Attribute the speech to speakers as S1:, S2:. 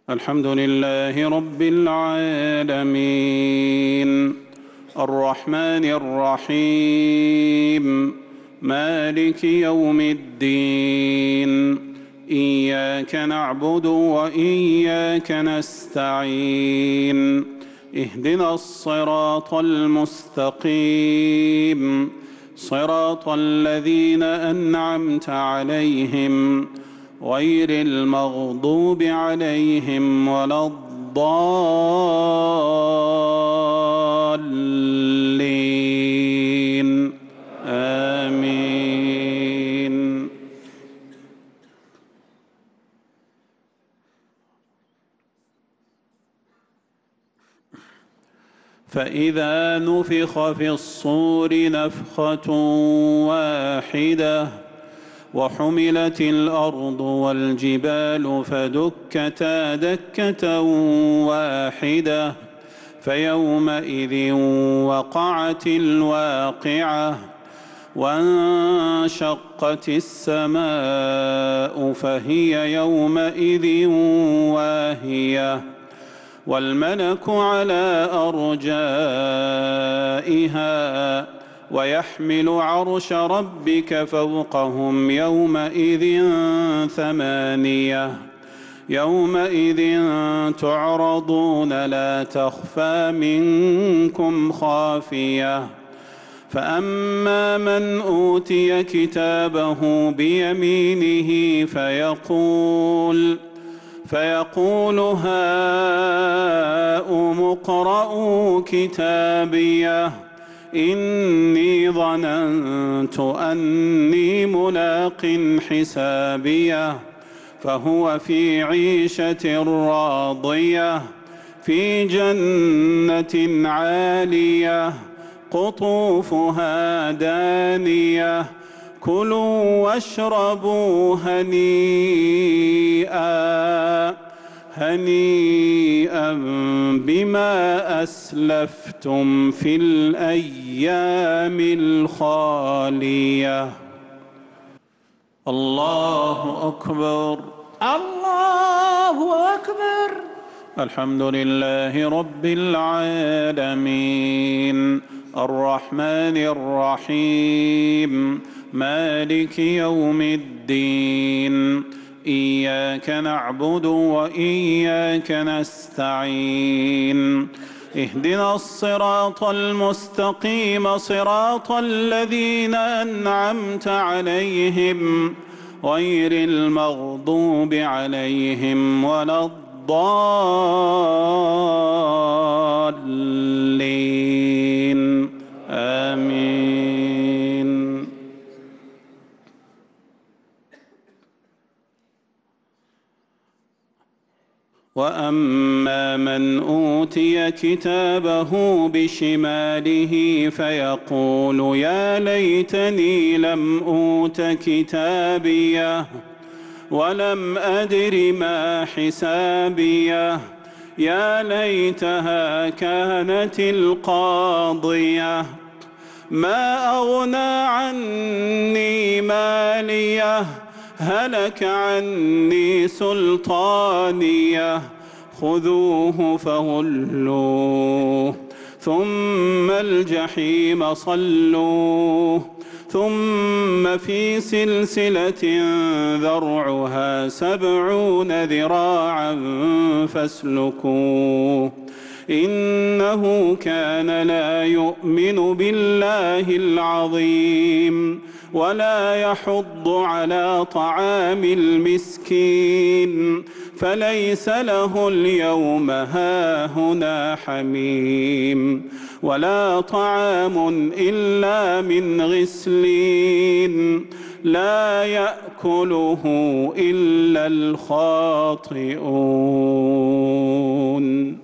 S1: الحمد لله رب العالمين الرحمن الرحيم مالك يوم الدين إياك نعبد وإياك نستعين اهدنا الصراط المستقيم صراط الذين أنعمت عليهم غير المغضوب عليهم ولا الضالين آمين. فإذا نفخ في الصور نفخة واحدة وحملت الأرض والجبال فدكتا دكة واحدة فيومئذ وقعت الواقعة وانشقت السماء فهي يومئذ واهية والملك على أرجائها ويحمل عرش ربك فوقهم يومئذ ثمانية يومئذ تعرضون لا تخفى منكم خافية فأما من أوتي كتابه بيمينه فيقول هاؤم اقرءوا كتابيه إني ظننت أني ملاق حسابيه فهو في عيشة راضية في جنة عالية قطوفها دانية كلوا واشربوا هنيئا بما أسلفتم في الأيام الخالية. الله أكبر
S2: الله أكبر.
S1: الحمد لله رب العالمين الرحمن الرحيم مالك يوم الدين إياك نعبد وإياك نستعين اهدنا الصراط المستقيم صراط الذين أنعمت عليهم غير المغضوب عليهم ولا الضالين آمين. وأما من أوتي كتابه بشماله فيقول يا ليتني لم أوت كتابيه ولم أدر ما حسابيه يا ليتها كانت القاضية ما أغنى عني ماليه هلك عني سلطانيه خذوه فغلوه ثم الجحيم صلوه ثم في سلسلة ذرعها 70 ذراعا فاسلكوه إنه كان لا يؤمن بالله العظيم ولا يحض على طعام المسكين فليس له اليوم هاهنا حميم ولا طعام إلا من غسلين لا يأكله إلا الخاطئون.